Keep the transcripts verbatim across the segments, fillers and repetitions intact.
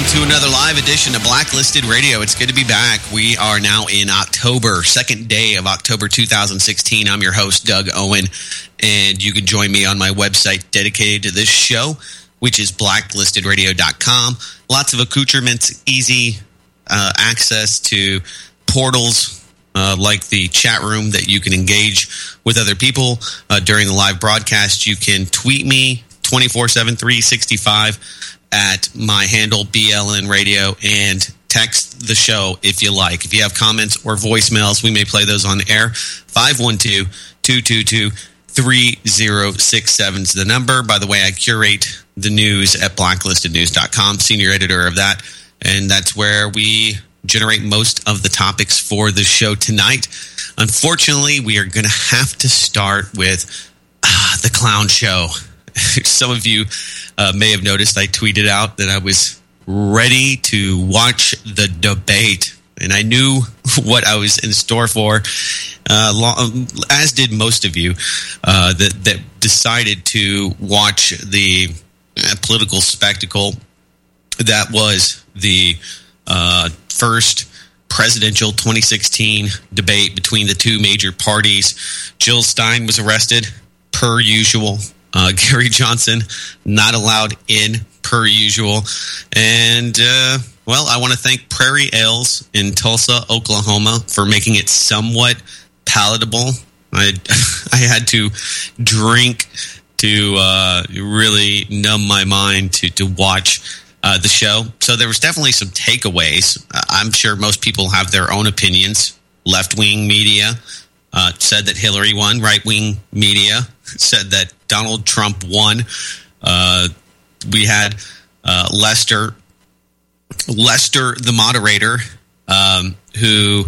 to another live edition of Blacklisted Radio. It's good to be back. We are now in October, second day of October two thousand sixteen. I'm your host, Doug Owen, and you can join me on my website dedicated to this show, which is blacklisted radio dot com. Lots of accoutrements, easy uh, access to portals uh, like the chat room that you can engage with other people uh, during the live broadcast. You can tweet me twenty-four seven, three sixty-five at my handle, B L N Radio, and text the show if you like. If you have comments or voicemails, we may play those on the air. five one two, two two two, three zero six seven is the number. By the way, I curate the news at blacklisted news dot com, senior editor of that, and that's where we generate most of the topics for the show tonight. Unfortunately, we are going to have to start with uh, the clown show. Some of you uh, may have noticed I tweeted out that I was ready to watch the debate, and I knew what I was in store for, uh, long, as did most of you uh, that, that decided to watch the uh, political spectacle that was the uh, first presidential twenty sixteen debate between the two major parties. Jill Stein was arrested, per usual. Uh, Gary Johnson not allowed in, per usual. And, uh, well, I want to thank Prairie Ales in Tulsa, Oklahoma, for making it somewhat palatable. I, I had to drink to uh, really numb my mind to, to watch uh, the show. So there was definitely some takeaways. I'm sure most people have their own opinions. Left-wing media uh, said that Hillary won. Right-wing media said that Donald Trump won. Uh, we had uh, Lester, Lester, the moderator, um, who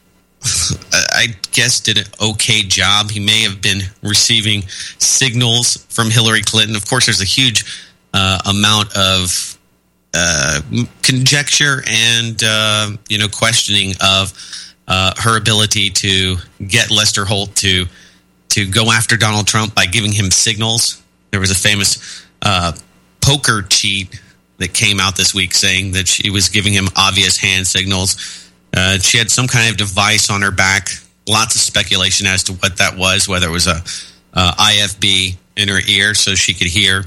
I guess did an okay job. He may have been receiving signals from Hillary Clinton. Of course, there's a huge uh, amount of uh, conjecture and uh, you know questioning of uh, her ability to get Lester Holt to. to go after Donald Trump by giving him signals. There was a famous uh, poker cheat that came out this week saying that she was giving him obvious hand signals. Uh, she had some kind of device on her back. Lots of speculation as to what that was, whether it was a uh, I F B in her ear so she could hear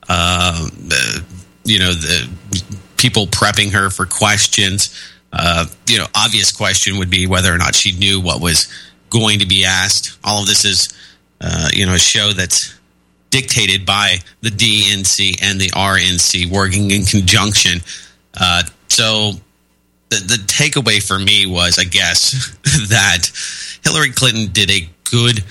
uh, the, you know, the people prepping her for questions. Uh, you know, obvious question would be whether or not she knew what was going to be asked. All of this is, uh, you know, a show that's dictated by the D N C and the R N C working in conjunction. Uh, so the, the takeaway for me was, I guess, that Hillary Clinton did a good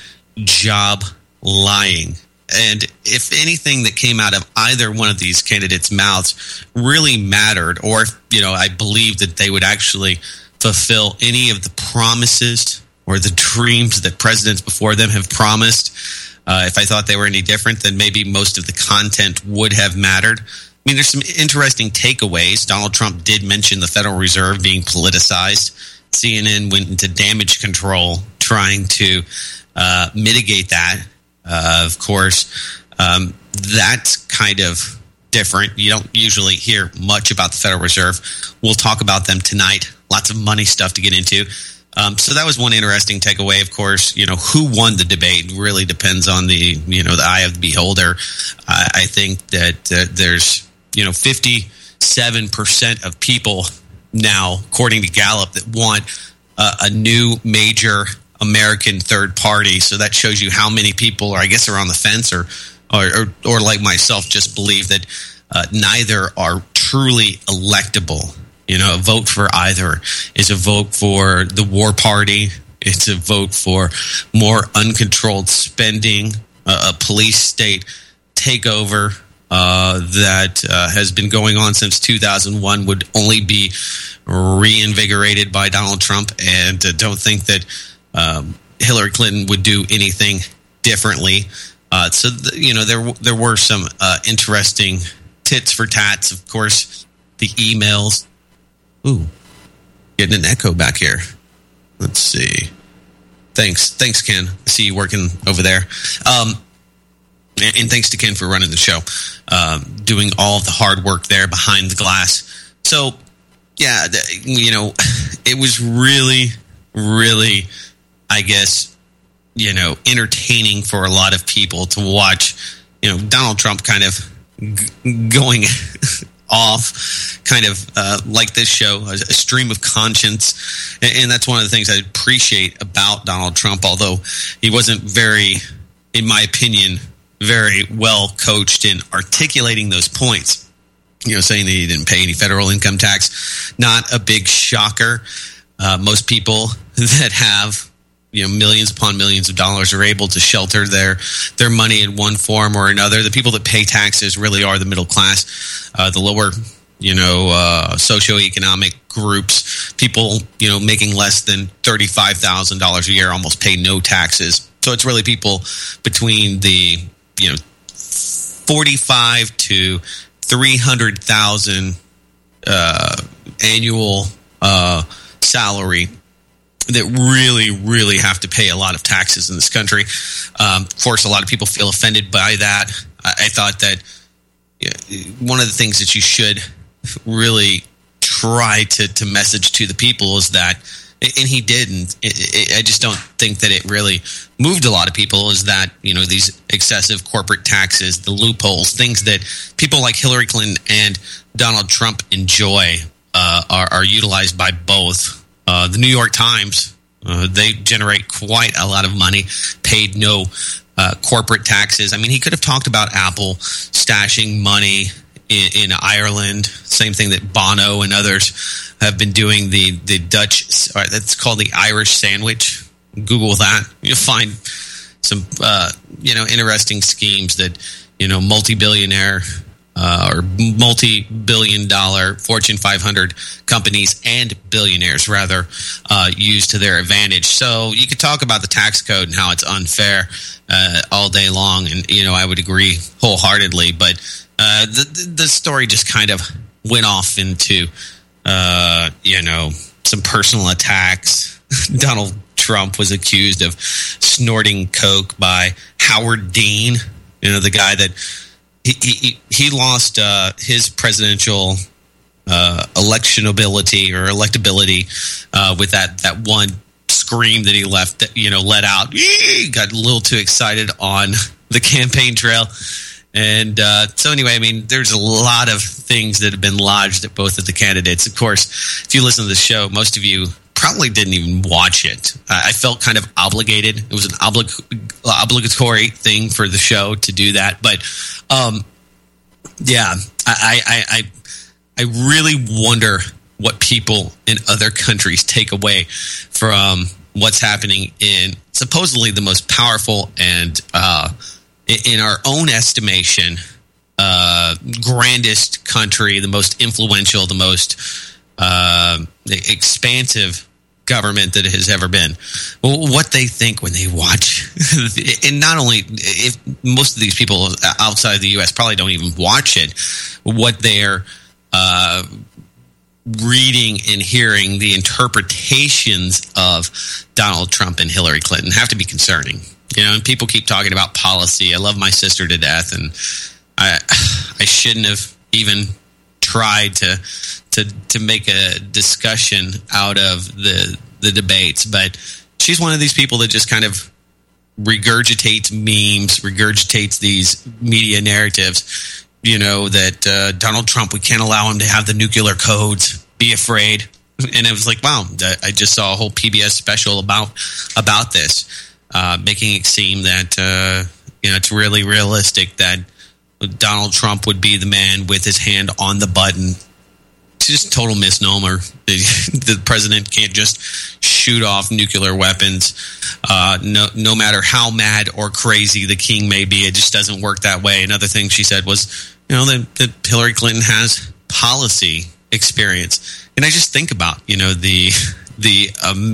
job lying. And if anything that came out of either one of these candidates' mouths really mattered, or, you know, I believe that they would actually fulfill any of the promises or the dreams that presidents before them have promised. Uh, if I thought they were any different, then maybe most of the content would have mattered. I mean, there's some interesting takeaways. Donald Trump did mention the Federal Reserve being politicized. C N N went into damage control trying to uh, mitigate that. Uh, of course, um, that's kind of different. You don't usually hear much about the Federal Reserve. We'll talk about them tonight. Lots of money stuff to get into. Um, so that was one interesting takeaway. Of course, you know, who won the debate really depends on the, you know, the eye of the beholder. I, I think that uh, there's, you know, fifty-seven percent of people now, according to Gallup, that want uh, a new major American third party. So that shows you how many people, or I guess, are on the fence, or, or, or, or like myself, just believe that uh, neither are truly electable. You know, a vote for either is a vote for the war party. It's a vote for more uncontrolled spending, uh, a police state takeover uh, that uh, has been going on since two thousand one, would only be reinvigorated by Donald Trump, and uh, don't think that um, Hillary Clinton would do anything differently. Uh, so, th- you know, there there were some uh, interesting tits for tats. Of course, the emails. Ooh, getting an echo back here. Let's see. Thanks. Thanks, Ken. I see you working over there. Um, and, and thanks to Ken for running the show, um, doing all of the hard work there behind the glass. So, yeah, you know, it was really, really, I guess, you know, entertaining for a lot of people to watch, you know, Donald Trump kind of g- going off, kind of uh, like this show, a, a stream of conscience. And, and that's one of the things I appreciate about Donald Trump, although he wasn't very, in my opinion, very well coached in articulating those points. You know, saying that he didn't pay any federal income tax, not a big shocker. Uh, most people that have, you know, millions upon millions of dollars are able to shelter their their money in one form or another. The people that pay taxes really are the middle class, uh, the lower, you know, uh, socioeconomic groups. People, you know, making less than thirty-five thousand dollars a year almost pay no taxes. So it's really people between the, you know, forty-five to three hundred thousand uh, annual uh, salary that really, really have to pay a lot of taxes in this country. Um, of course, a lot of people feel offended by that. I, I thought that you know, one of the things that you should really try to, to message to the people is that, and he didn't, it, it, I just don't think that it really moved a lot of people, is that, you know, these excessive corporate taxes, the loopholes, things that people like Hillary Clinton and Donald Trump enjoy uh, are, are utilized by both. Uh, the New York Times, uh, they generate quite a lot of money, paid no uh, corporate taxes. I mean, he could have talked about Apple stashing money in, in Ireland, same thing that Bono and others have been doing, the, the Dutch, or that's called the Irish sandwich. Google that. You'll find some, uh, you know, interesting schemes that, you know, multi-billionaire uh, or multi-billion dollar Fortune five hundred companies and billionaires, rather, uh, use to their advantage. So you could talk about the tax code and how it's unfair uh, all day long. And, you know, I would agree wholeheartedly. But uh, the, the story just kind of went off into, uh, you know, some personal attacks. Donald Trump was accused of snorting coke by Howard Dean, you know, the guy that he he, he lost uh, his presidential uh, electionability or electability uh, with that, that one scream that he left, that, you know, let out. He got a little too excited on the campaign trail. And uh, so anyway, I mean, there's a lot of things that have been lodged at both of the candidates. Of course, if you listen to the show, most of you probably didn't even watch it. Uh, I felt kind of obligated. It was an oblig- obligatory thing for the show to do that. But um, yeah, I, I, I, I really wonder what people in other countries take away from what's happening in supposedly the most powerful and, uh, in our own estimation, uh, grandest country, the most influential, the most uh, expansive government that has ever been. What they think when they watch, and not only if most of these people outside the U S probably don't even watch it, what they're uh, reading and hearing, the interpretations of Donald Trump and Hillary Clinton have to be concerning. You know, and people keep talking about policy. I love my sister to death, and I I shouldn't have even tried to to to make a discussion out of the the debates. But she's one of these people that just kind of regurgitates memes, regurgitates these media narratives. You know, that uh, Donald Trump, we can't allow him to have the nuclear codes. Be afraid. And it was like, wow, I just saw a whole P B S special about about this. Uh, making it seem that uh, you know, it's really realistic that Donald Trump would be the man with his hand on the button. It's just a total misnomer. The president can't just shoot off nuclear weapons. Uh, no, no matter how mad or crazy the king may be, it just doesn't work that way. Another thing she said was, you know, that, that Hillary Clinton has policy experience, and I just think about, you know, the the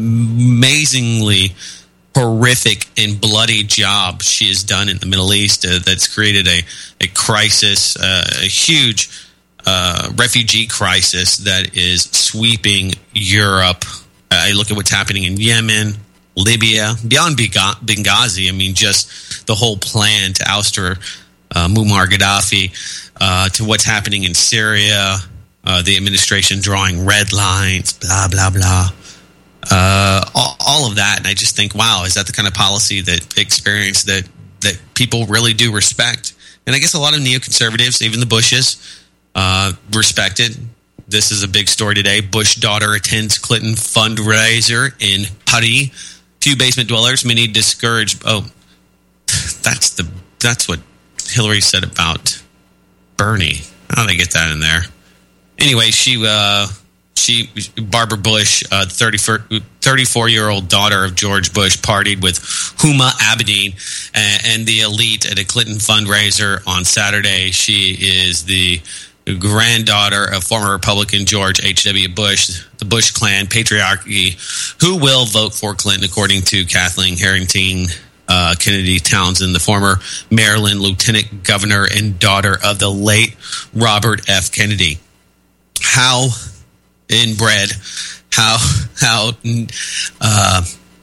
amazingly horrific and bloody job she has done in the Middle East uh, that's created a, a crisis, uh, a huge uh, refugee crisis that is sweeping Europe. Uh, I look at what's happening in Yemen, Libya, beyond Benghazi. I mean, just the whole plan to ouster uh, Muammar Gaddafi, uh, to what's happening in Syria, uh, the administration drawing red lines, blah, blah, blah. Uh, all, all of that. And I just think, wow, is that the kind of policy that experience that, that people really do respect? And I guess a lot of neoconservatives, even the Bushes, uh, respect it. This is a big story today. Bush daughter attends Clinton fundraiser in Paris. Few basement dwellers, many discouraged. Oh, that's the that's what Hillary said about Bernie. How did I get that in there? Anyway, she uh, she Barbara Bush, uh, thirty-four-year-old daughter of George Bush, partied with Huma Abedin and, and the elite at a Clinton fundraiser on Saturday. She is the granddaughter of former Republican George H W. Bush, the Bush clan patriarchy, who will vote for Clinton, according to Kathleen Harrington uh, Kennedy Townsend, the former Maryland lieutenant governor and daughter of the late Robert F. Kennedy. How inbred, how, how, uh,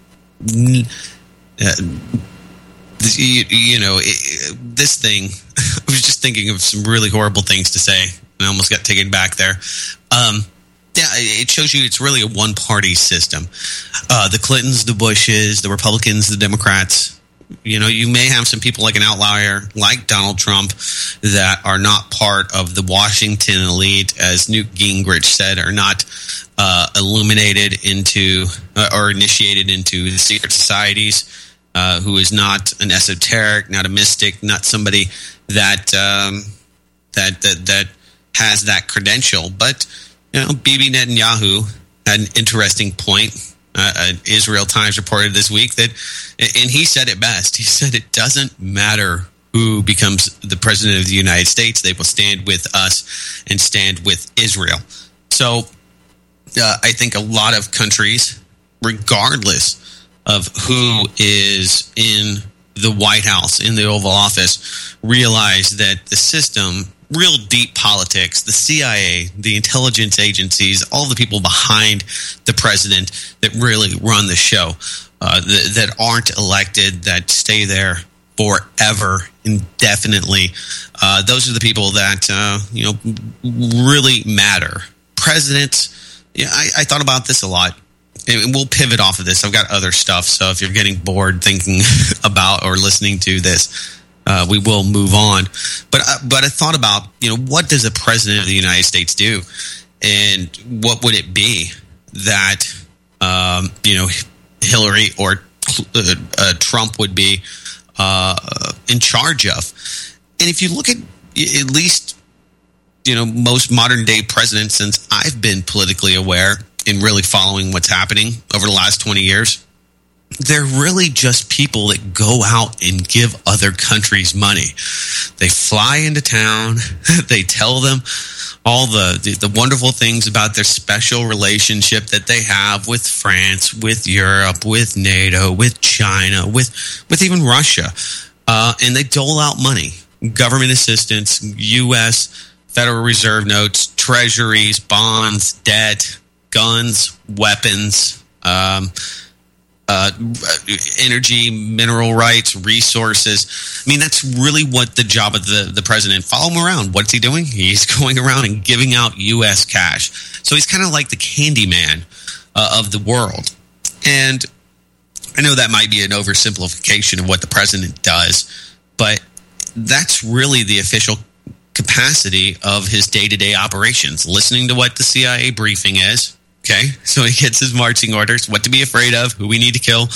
uh You, you know, it, this thing, I was just thinking of some really horrible things to say, and I almost got taken back there. Um, yeah, it shows you it's really a one-party system. Uh, the Clintons, the Bushes, the Republicans, the Democrats. You know, you may have some people like an outlier, like Donald Trump, that are not part of the Washington elite, as Newt Gingrich said, are not uh, illuminated into uh, or initiated into the secret societies. Uh, who is not an esoteric, not a mystic, not somebody that um, that that that has that credential. But you know, Bibi Netanyahu had an interesting point. Uh, uh, Israel Times reported this week that, and he said it best. He said it doesn't matter who becomes the president of the United States; they will stand with us and stand with Israel. So, uh, I think a lot of countries, regardless of who is in the White House, in the Oval Office, realize that the system, real deep politics, the C I A, the intelligence agencies, all the people behind the president that really run the show, uh, that, that aren't elected, that stay there forever, indefinitely, uh, those are the people that uh, you know really matter. Presidents, yeah, I, I thought about this a lot. And we'll pivot off of this. I've got other stuff, so if you're getting bored thinking about or listening to this, uh, we will move on. But uh, but I thought about, you know, what does a president of the United States do, and what would it be that um, you know Hillary or uh, uh, Trump would be uh, in charge of? And if you look at at least you know most modern day presidents, since I've been politically aware in really following what's happening over the last twenty years, they're really just people that go out and give other countries money. They fly into town, they tell them all the, the, the wonderful things about their special relationship that they have with France, with Europe, with NATO, with China, with, with even Russia. Uh, and they dole out money, government assistance, U S Federal Reserve notes, treasuries, bonds, debt, guns, weapons, um, uh, energy, mineral rights, resources. I mean, that's really what the job of the, the president. Follow him around. What's he doing? He's going around and giving out U S cash. So he's kind of like the Candyman uh, of the world. And I know that might be an oversimplification of what the president does, but that's really the official capacity of his day-to-day operations, listening to what the C I A briefing is. Okay, so he gets his marching orders, what to be afraid of, who we need to kill.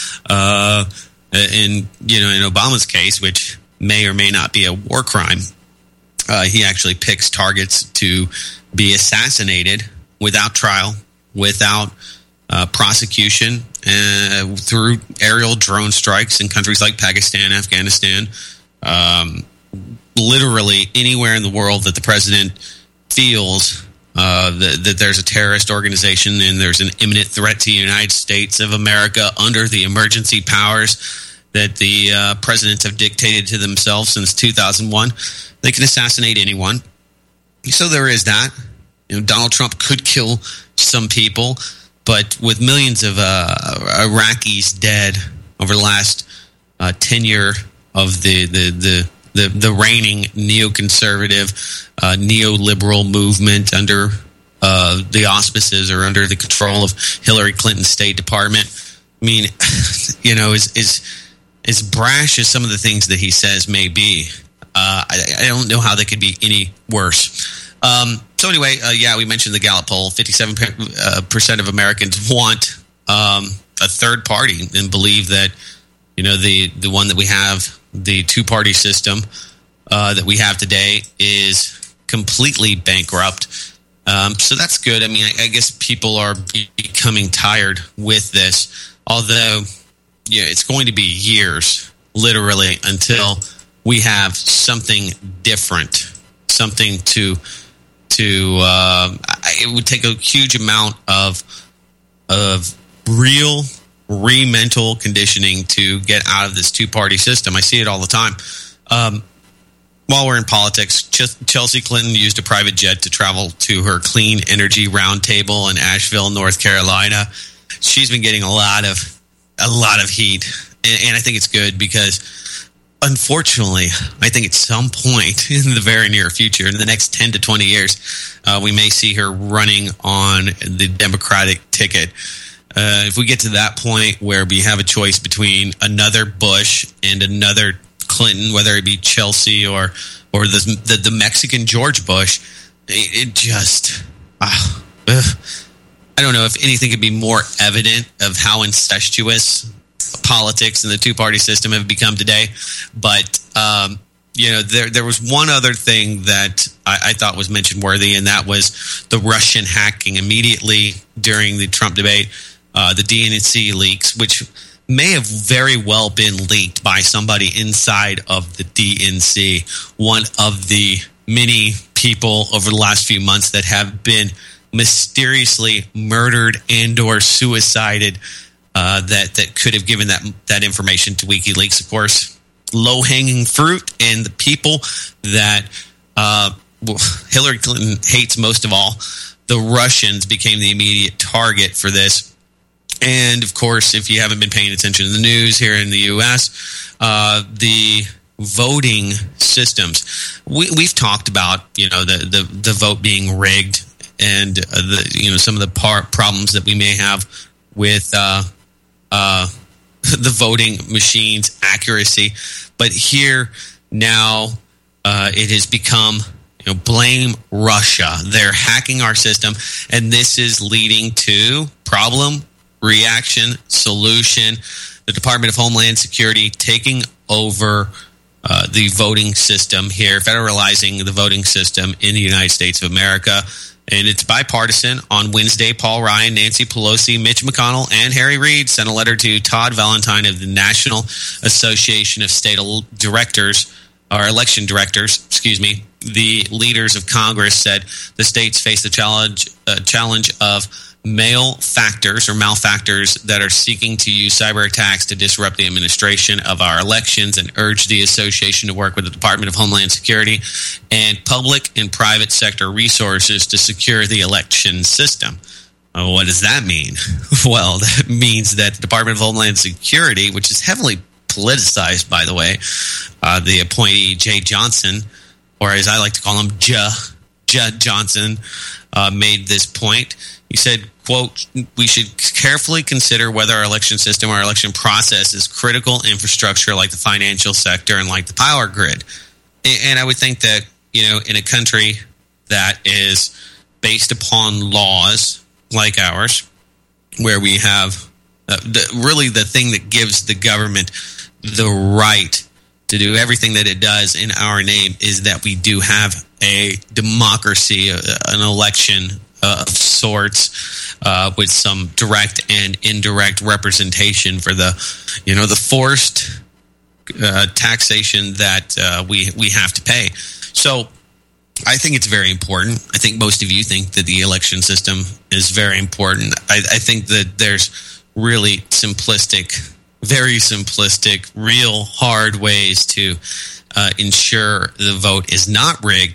Uh, in you know, in Obama's case, which may or may not be a war crime, uh, he actually picks targets to be assassinated without trial, without uh, prosecution, uh, through aerial drone strikes in countries like Pakistan, Afghanistan, um, literally anywhere in the world that the president feels Uh, that, that there's a terrorist organization and there's an imminent threat to the United States of America under the emergency powers that the uh, presidents have dictated to themselves since two thousand one. They can assassinate anyone. So there is that. You know, Donald Trump could kill some people, but with millions of uh, Iraqis dead over the last uh, tenure of the, the, the the, the reigning neoconservative, uh, neoliberal movement under uh, the auspices or under the control of Hillary Clinton's State Department. I mean, you know, as, as, as brash as some of the things that he says may be, uh, I, I don't know how they could be any worse. Um, so anyway, uh, yeah, we mentioned the Gallup poll. fifty-seven percent of Americans want um, a third party and believe that, you know, the, the one that we have, the two-party system uh, that we have today is completely bankrupt. Um, so that's good. I mean, I, I guess people are becoming tired with this. Although, yeah, it's going to be years, literally, until we have something different, something to to. Uh, it would take a huge amount of of real re-mental conditioning to get out of this two-party system. I see it all the time. Um, while we're in politics, Ch- Chelsea Clinton used a private jet to travel to her clean energy roundtable in Asheville, North Carolina. She's been getting a lot of a lot of heat, and, and I think it's good because, unfortunately, I think at some point in the very near future, in the next ten to twenty years, uh, we may see her running on the Democratic ticket. Uh, if we get to that point where we have a choice between another Bush and another Clinton, whether it be Chelsea or or the the, the Mexican George Bush, it, it just uh, uh, I don't know if anything could be more evident of how incestuous politics and the two-party system have become today. But um, you know, there there was one other thing that I, I thought was mention worthy, and that was the Russian hacking immediately during the Trump debate. Uh, the D N C leaks, which may have very well been leaked by somebody inside of the D N C, one of the many people over the last few months that have been mysteriously murdered and or suicided uh, that, that could have given that, that information to WikiLeaks. Of course, low-hanging fruit, and the people that uh, Hillary Clinton hates most of all, the Russians, became the immediate target for this. And, of course, if you haven't been paying attention to the news here in the U S, uh, the voting systems. We, we've talked about, you know, the, the, the vote being rigged and, uh, the you know, some of the par- problems that we may have with uh, uh, the voting machine's accuracy. But here now uh, it has become, you know, blame Russia. They're hacking our system, and this is leading to problem reaction, solution, the Department of Homeland Security taking over uh, the voting system here, federalizing the voting system in the United States of America. And it's bipartisan. On Wednesday, Paul Ryan, Nancy Pelosi, Mitch McConnell, and Harry Reid sent a letter to Todd Valentine of the National Association of State Directors, or Election Directors, excuse me. The leaders of Congress said the states face the challenge, uh, challenge of malefactors or malefactors that are seeking to use cyber attacks to disrupt the administration of our elections, and urge the association to work with the Department of Homeland Security and public and private sector resources to secure the election system. Uh, what does that mean? Well, that means that the Department of Homeland Security, which is heavily politicized, by the way, uh, the appointee Jay Johnson, or as I like to call him, J. J. Johnson, uh, made this point. He said, quote, "We should carefully consider whether our election system, our election process is critical infrastructure like the financial sector and like the power grid." And I would think that, you know, in a country that is based upon laws like ours, where we have uh, the, really the thing that gives the government the right to do everything that it does in our name is that we do have a democracy, uh, an election Uh, of sorts, uh, with some direct and indirect representation for the, you know, the forced uh, taxation that uh, we we have to pay. So I think it's very important. I think most of you think that the election system is very important. I, I think that there's really simplistic, very simplistic, real hard ways to uh, ensure the vote is not rigged,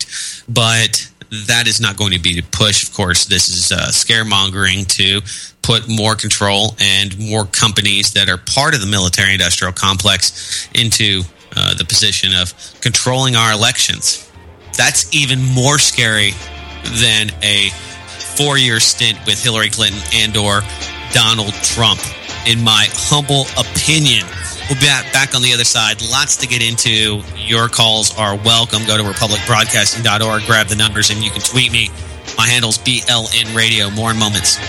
but that is not going to be to push. Of course, this is uh, scaremongering to put more control and more companies that are part of the military-industrial complex into uh, the position of controlling our elections. That's even more scary than a four-year stint with Hillary Clinton and or Donald Trump, in my humble opinion. We'll be back on the other side. Lots to get into. Your calls are welcome. Go to republic broadcasting dot org, grab the numbers, and you can tweet me. My handle's B L N Radio. More in moments.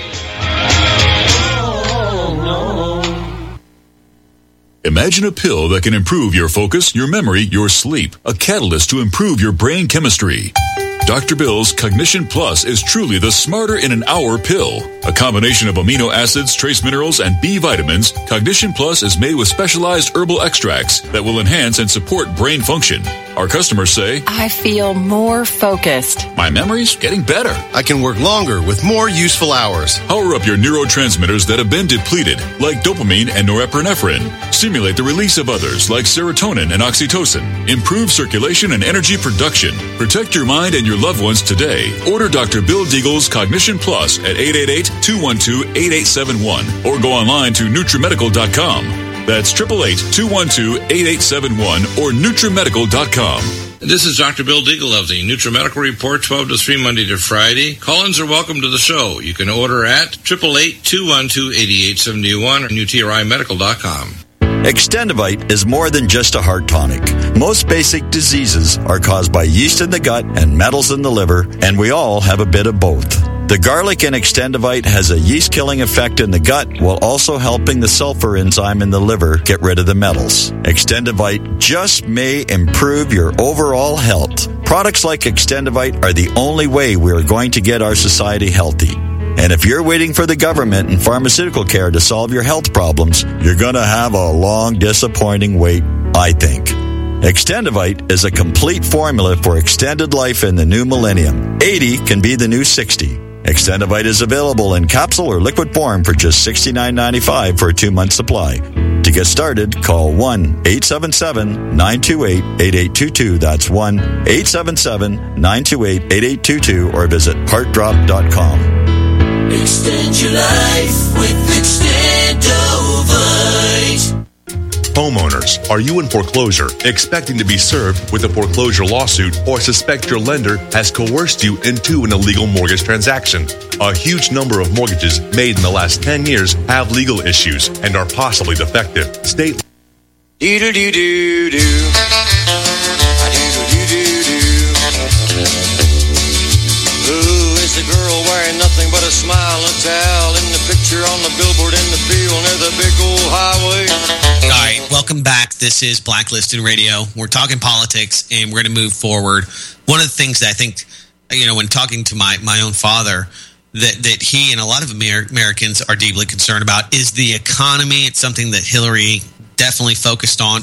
Imagine a pill that can improve your focus, your memory, your sleep. A catalyst to improve your brain chemistry. Doctor Bill's Cognition Plus is truly the smarter in an hour pill. A combination of amino acids, trace minerals, and B vitamins, Cognition Plus is made with specialized herbal extracts that will enhance and support brain function. Our customers say, I feel more focused. My memory's getting better. I can work longer with more useful hours. Power up your neurotransmitters that have been depleted, like dopamine and norepinephrine. Stimulate the release of others, like serotonin and oxytocin. Improve circulation and energy production. Protect your mind and your loved ones today. Order Doctor Bill Deagle's Cognition Plus at eight eight eight, two one two, eight eight seven one or go online to nutrimedical dot com. That's eight eight eight, two one two, eight eight seven one or nutrimedical dot com. This is Doctor Bill Deagle of the NutriMedical Report, twelve to three, Monday to Friday. Call-ins are welcome to the show. You can order at eight eight eight, two one two, eight eight seven one or nutrimedical dot com. Extendivite is more than just a heart tonic. Most basic diseases are caused by yeast in the gut and metals in the liver, and we all have a bit of both. The garlic in Extendivite has a yeast-killing effect in the gut while also helping the sulfur enzyme in the liver get rid of the metals. Extendivite just may improve your overall health. Products like Extendivite are the only way we are going to get our society healthy. And if you're waiting for the government and pharmaceutical care to solve your health problems, you're going to have a long, disappointing wait, I think. Extendivite is a complete formula for extended life in the new millennium. eighty can be the new sixty. Extendivite is available in capsule or liquid form for just sixty-nine ninety-five for a two-month supply. To get started, call one eight seven seven, nine two eight, eight eight two two. That's one eight seven seven, nine two eight, eight eight two two or visit heart drop dot com. Extend your life with Extendovite. Homeowners, are you in foreclosure, expecting to be served with a foreclosure lawsuit, or suspect your lender has coerced you into an illegal mortgage transaction? A huge number of mortgages made in the last ten years have legal issues and are possibly defective. State Do-do-do-do-do. Who is the girl wearing nothing but a smile and towel in the picture on the billboard in the field near the big old highway? All right, welcome back. This is Blacklisted Radio. We're talking politics, and we're going to move forward. One of the things that I think, you know, when talking to my, my own father, that, that he and a lot of Amer- Americans are deeply concerned about is the economy. It's something that Hillary definitely focused on.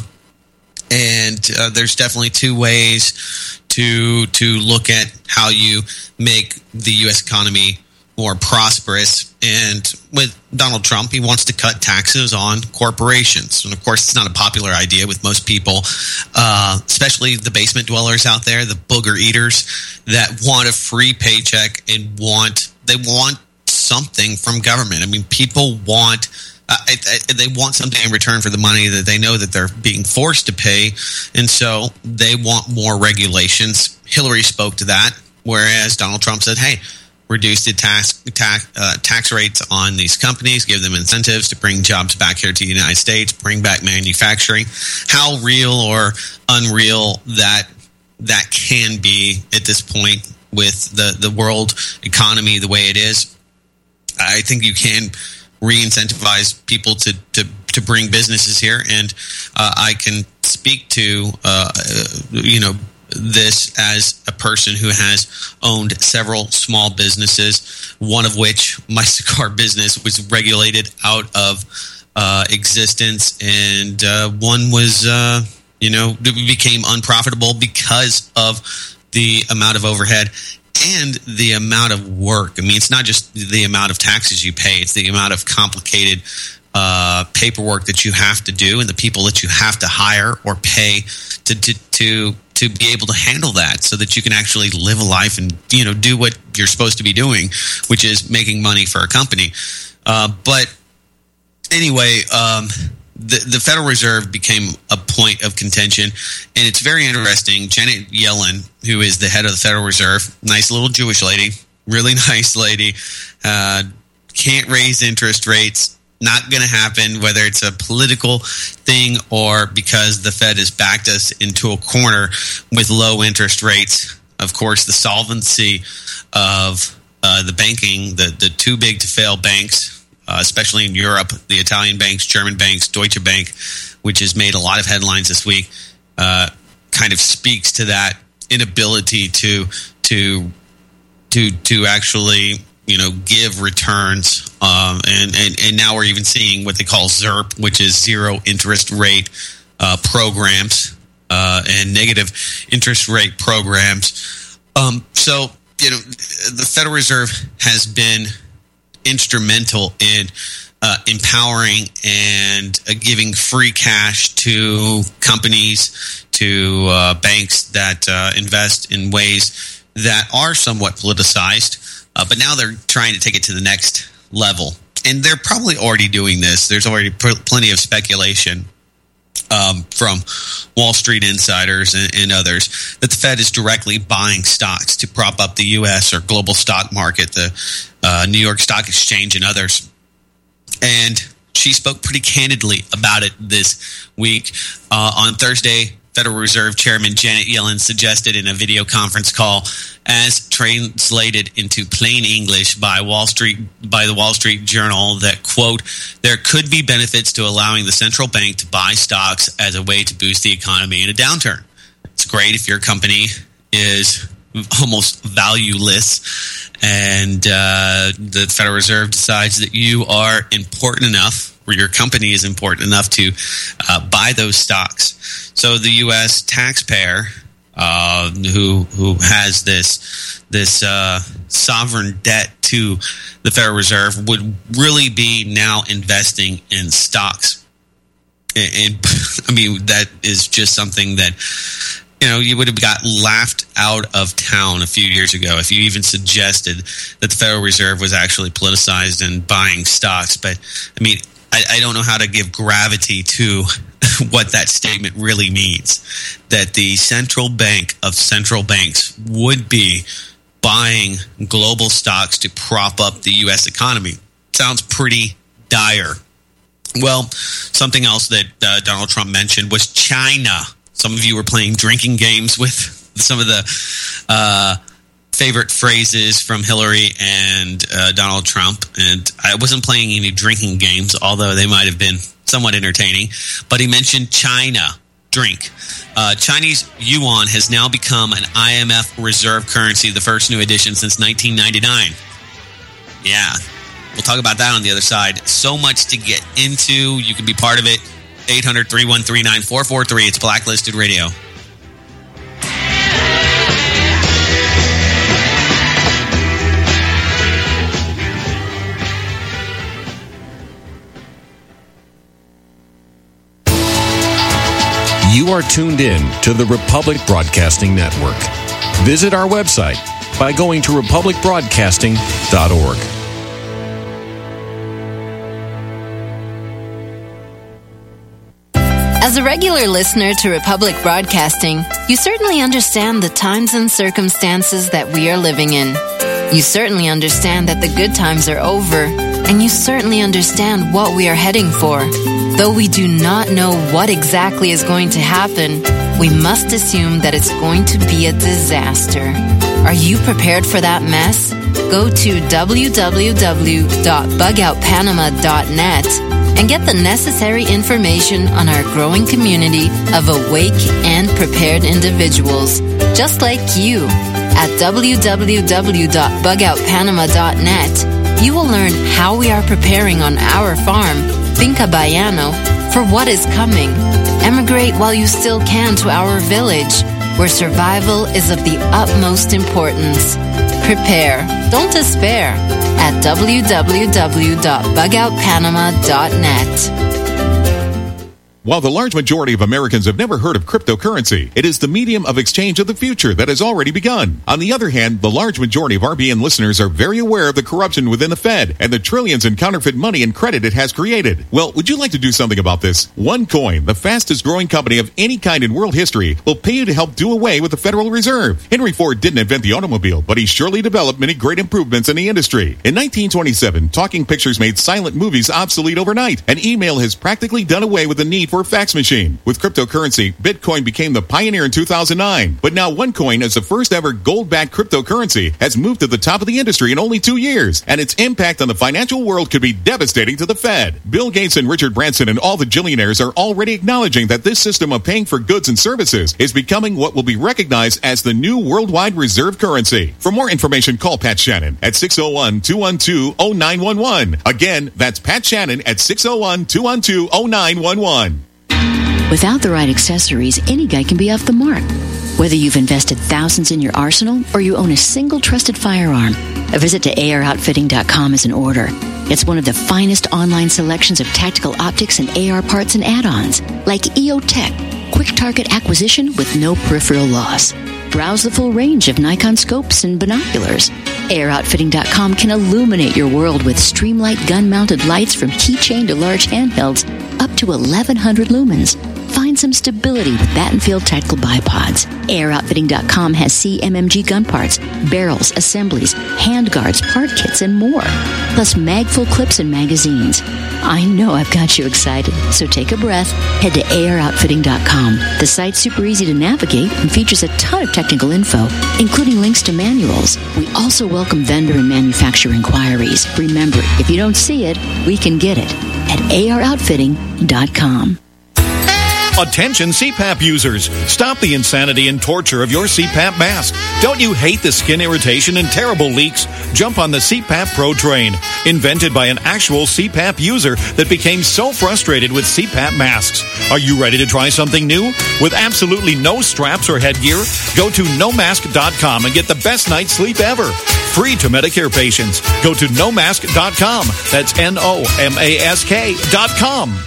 And uh, there's definitely two ways to to look at how you make the U S economy more prosperous. And with Donald Trump, he wants to cut taxes on corporations. And of course, it's not a popular idea with most people, uh, especially the basement dwellers out there, the booger eaters that want a free paycheck and want they want something from government. I mean, people want uh, I, I, they want something in return for the money that they know that they're being forced to pay, and so they want more regulations. Hillary spoke to that, whereas Donald Trump said, "Hey, reduce the tax tax, uh, tax rates on these companies, give them incentives to bring jobs back here to the United States, bring back manufacturing." How real or unreal that that can be at this point with the, the world economy the way it is, I think you can re-incentivize people to, to, to bring businesses here. And uh, I can speak to, uh, you know, this as a person who has owned several small businesses, one of which, my cigar business, was regulated out of uh, existence, and uh, one was, uh, you know, became unprofitable because of the amount of overhead and the amount of work. I mean, it's not just the amount of taxes you pay, it's the amount of complicated uh, paperwork that you have to do and the people that you have to hire or pay to to to to be able to handle that, so that you can actually live a life and, you know, do what you're supposed to be doing, which is making money for a company. Uh, but anyway, um, the, the Federal Reserve became a point of contention, and it's very interesting. Janet Yellen, who is the head of the Federal Reserve, nice little Jewish lady, really nice lady, uh, can't raise interest rates, not going to happen, whether it's a political thing or because the Fed has backed us into a corner with low interest rates. Of course, the solvency of uh, the banking, the, the too big to fail banks, Uh, especially in Europe, the Italian banks, German banks, Deutsche Bank, which has made a lot of headlines this week, uh, kind of speaks to that inability to to to to actually you know give returns. Um, and, and and now we're even seeing what they call Z I R P, which is zero interest rate uh, programs uh, and negative interest rate programs. Um, so you know the Federal Reserve has been instrumental in uh, empowering and uh, giving free cash to companies, to uh, banks that uh, invest in ways that are somewhat politicized. Uh, but now they're trying to take it to the next level. And they're probably already doing this. There's already pr- plenty of speculation um, from Wall Street insiders and, and others that the Fed is directly buying stocks to prop up the U S or global stock market, the uh, New York Stock Exchange and others. And she spoke pretty candidly about it this week. Uh, on Thursday, Federal Reserve Chairman Janet Yellen suggested in a video conference call, as translated into plain English by Wall Street by the Wall Street Journal, that, quote, there could be benefits to allowing the central bank to buy stocks as a way to boost the economy in a downturn. It's great if your company is almost valueless and uh, the Federal Reserve decides that you are important enough, or your company is important enough to uh, buy those stocks. So the U S taxpayer, uh, who who has this this uh, sovereign debt to the Federal Reserve, would really be now investing in stocks. And, and I mean, that is just something that, you know, you would have got laughed out of town a few years ago if you even suggested that the Federal Reserve was actually politicized and buying stocks. But I mean, I, I don't know how to give gravity to what that statement really means, that the central bank of central banks would be buying global stocks to prop up the U S economy. Sounds pretty dire. Well, something else that uh, Donald Trump mentioned was China. Some of you were playing drinking games with some of the uh, favorite phrases from Hillary and uh, Donald Trump. And I wasn't playing any drinking games, although they might have been somewhat entertaining. But he mentioned China, drink. Uh, Chinese yuan has now become an I M F reserve currency, the first new edition since nineteen ninety-nine. Yeah, we'll talk about that on the other side. So much to get into. You can be part of it. eight hundred, three one three, nine four four three. It's Blacklisted Radio. You are tuned in to the Republic Broadcasting Network. Visit our website by going to republic broadcasting dot org. As a regular listener to Republic Broadcasting, you certainly understand the times and circumstances that we are living in. You certainly understand that the good times are over, and you certainly understand what we are heading for. Though we do not know what exactly is going to happen, we must assume that it's going to be a disaster. Are you prepared for that mess? Go to w w w dot bug out panama dot net and get the necessary information on our growing community of awake and prepared individuals, just like you. At w w w dot bug out panama dot net, you will learn how we are preparing on our farm, Finca Bayano, for what is coming. Emigrate while you still can to our village, where survival is of the utmost importance. Prepare, don't despair, at w w w dot bug out panama dot net. While the large majority of Americans have never heard of cryptocurrency, it is the medium of exchange of the future that has already begun. On the other hand, the large majority of R B N listeners are very aware of the corruption within the Fed and the trillions in counterfeit money and credit it has created. Well, would you like to do something about this? OneCoin, the fastest growing company of any kind in world history, will pay you to help do away with the Federal Reserve. Henry Ford didn't invent the automobile, but he surely developed many great improvements in the industry. In nineteen twenty-seven, talking pictures made silent movies obsolete overnight, and email has practically done away with the need for a fax machine. With cryptocurrency, Bitcoin became the pioneer in two thousand nine, but now OneCoin, as the first ever gold-backed cryptocurrency, has moved to the top of the industry in only two years, and its impact on the financial world could be devastating to the Fed. Bill Gates and Richard Branson and all the billionaires are already acknowledging that this system of paying for goods and services is becoming what will be recognized as the new worldwide reserve currency. For more information, call Pat Shannon at six oh one, two one two, oh nine one one. Again, that's Pat Shannon at six oh one, two one two, oh nine one one. Without the right accessories, any guy can be off the mark. Whether you've invested thousands in your arsenal or you own a single trusted firearm, a visit to A R outfitting dot com is in order. It's one of the finest online selections of tactical optics and A R parts and add-ons, like E O Tech, quick target acquisition with no peripheral loss. Browse the full range of Nikon scopes and binoculars. A R outfitting dot com can illuminate your world with Streamlight gun-mounted lights from keychain to large handhelds up to eleven hundred lumens. Find some stability with Battenfield Tactical Bipods. A R outfitting dot com has C M M G gun parts, barrels, assemblies, handguards, part kits, and more. Plus magful clips and magazines. I know I've got you excited, so take a breath. Head to A R outfitting dot com. The site's super easy to navigate and features a ton of technical info, including links to manuals. We also welcome vendor and manufacturer inquiries. Remember, if you don't see it, we can get it at A R outfitting dot com. Attention C PAP users. Stop the insanity and torture of your C PAP mask. Don't you hate the skin irritation and terrible leaks? Jump on the C PAP Pro train. Invented by an actual C PAP user that became so frustrated with C PAP masks. Are you ready to try something new? With absolutely no straps or headgear? Go to no mask dot com and get the best night's sleep ever. Free to Medicare patients. Go to no mask dot com. That's N O M A S K dot com.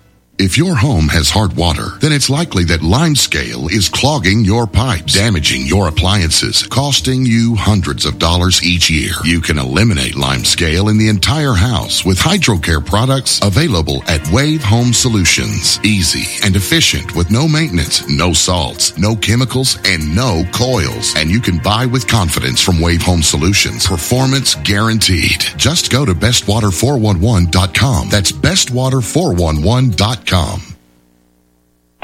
If your home has hard water, then it's likely that Limescale is clogging your pipes, damaging your appliances, costing you hundreds of dollars each year. You can eliminate Limescale in the entire house with HydroCare products available at Wave Home Solutions. Easy and efficient with no maintenance, no salts, no chemicals, and no coils. And you can buy with confidence from Wave Home Solutions. Performance guaranteed. Just go to best water four one one dot com. That's best water four one one dot com. Com. All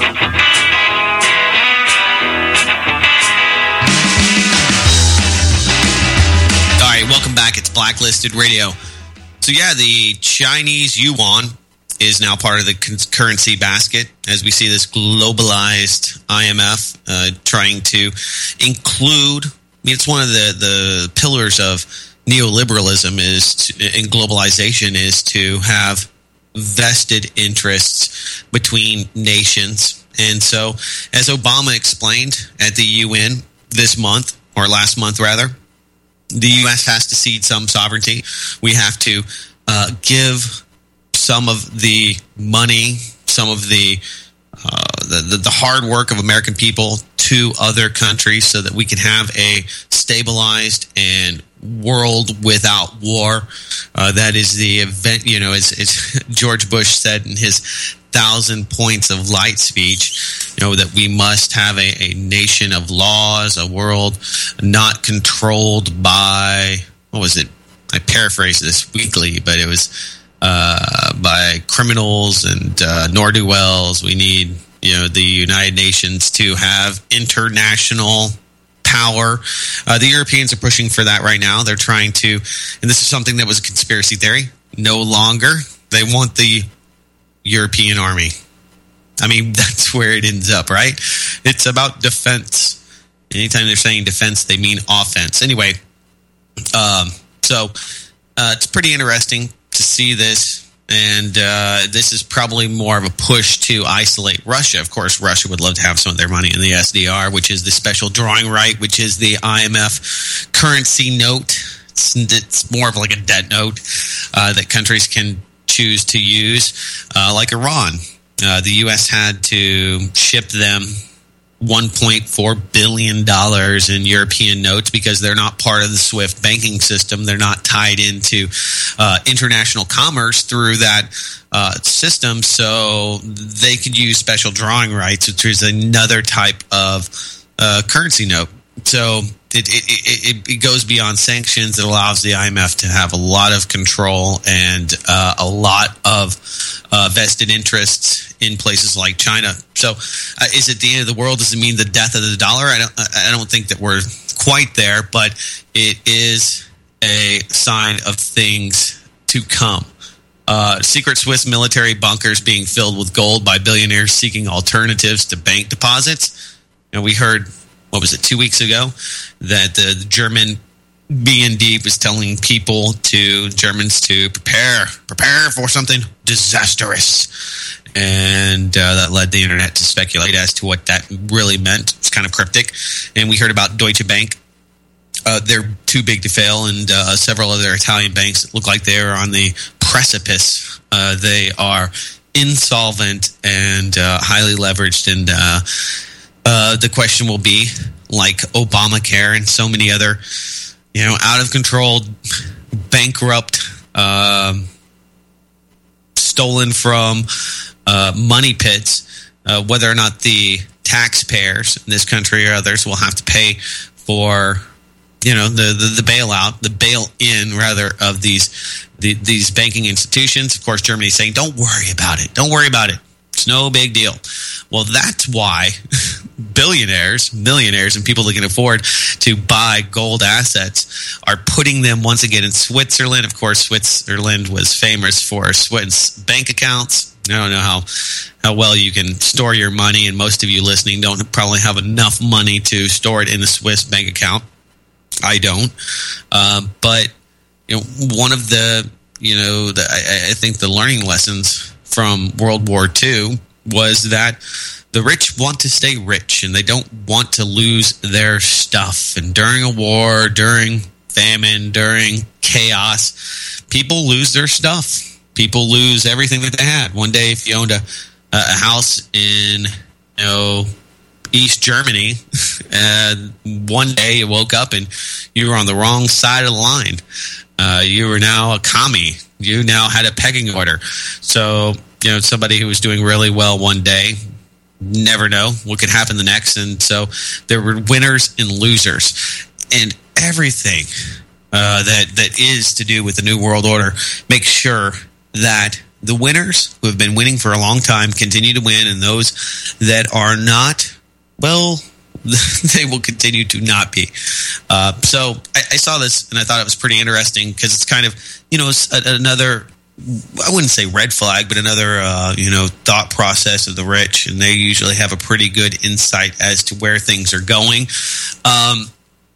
right, welcome back. It's Blacklisted Radio. So yeah, the Chinese yuan is now part of the currency basket as we see this globalized I M F uh, trying to include. I mean, it's one of the, the pillars of neoliberalism is to, in globalization is to have vested interests between nations. And so, as Obama explained at the U N this month, or last month rather, the U S has to cede some sovereignty. We have to uh, give some of the money, some of the, uh, the, the the hard work of American people to other countries so that we can have a stabilized and world without war. Uh, that is the event, you know, as, as George Bush said in his thousand points of light speech, you know, that we must have a, a nation of laws, a world not controlled by, what was it? I paraphrased this weekly, but it was uh, by criminals and uh, ne'er-do-wells. We need, you know, the United Nations to have international power. Uh, the Europeans are pushing for that right now. They're trying to, and this is something that was a conspiracy theory, no longer. They want the European army. I mean, that's where it ends up, right? It's about defense. Anytime they're saying defense, they mean offense. Anyway, um, so uh, it's pretty interesting to see this. And uh, this is probably more of a push to isolate Russia. Of course, Russia would love to have some of their money in the S D R, which is the special drawing right, which is the I M F currency note. It's, it's more of like a debt note uh, that countries can choose to use, uh, like Iran. Uh, the U S had to ship them one point four billion dollars in European notes because they're not part of the SWIFT banking system. They're not tied into uh, international commerce through that uh, system, so they could use special drawing rights, which is another type of uh, currency note. So it, it, it, it goes beyond sanctions. It allows the I M F to have a lot of control and uh, a lot of uh, vested interests in places like China. So uh, is it the end of the world? Does it mean the death of the dollar? I don't, I don't think that we're quite there, but it is a sign of things to come. Uh, secret Swiss military bunkers being filled with gold by billionaires seeking alternatives to bank deposits. And we heard, what was it, two weeks ago, that the, the German B N D was telling people to, Germans to prepare, prepare for something disastrous. And uh, that led the internet to speculate as to what that really meant. It's kind of cryptic. And we heard about Deutsche Bank. Uh, they're too big to fail, and uh, several other Italian banks that look like they are on the precipice. Uh, they are insolvent and uh, highly leveraged, and uh, uh, the question will be, like Obamacare and so many other, you know, out of control, bankrupt, uh, stolen from uh, money pits, uh, whether or not the taxpayers in this country or others will have to pay for, you know, the, the, the bailout, the bail-in, rather, of these the, these banking institutions. Of course, Germany's saying, don't worry about it. Don't worry about it. It's no big deal. Well, that's why billionaires, millionaires, and people that can afford to buy gold assets are putting them once again in Switzerland. Of course, Switzerland was famous for Swiss bank accounts. I don't know how, how well you can store your money, and most of you listening don't probably have enough money to store it in a Swiss bank account. I don't. Uh, but you know, one of the, you know, the, I, I think the learning lessons from World War Two was that the rich want to stay rich and they don't want to lose their stuff. And during a war, during famine, during chaos, people lose their stuff. People lose everything that they had. One day, if you owned a, a house in, you know, East Germany, and one day you woke up and you were on the wrong side of the line. Uh, you were now a commie. You now had a pegging order. So, you know, somebody who was doing really well one day, never know what could happen the next. And so there were winners and losers. And everything uh, that that is to do with the New World Order makes sure that the winners who have been winning for a long time continue to win, and those that are not, well, they will continue to not be. Uh, so I, I saw this and I thought it was pretty interesting because it's kind of, you know, it's a, another, I wouldn't say red flag, but another, uh, you know, thought process of the rich. And they usually have a pretty good insight as to where things are going. Um,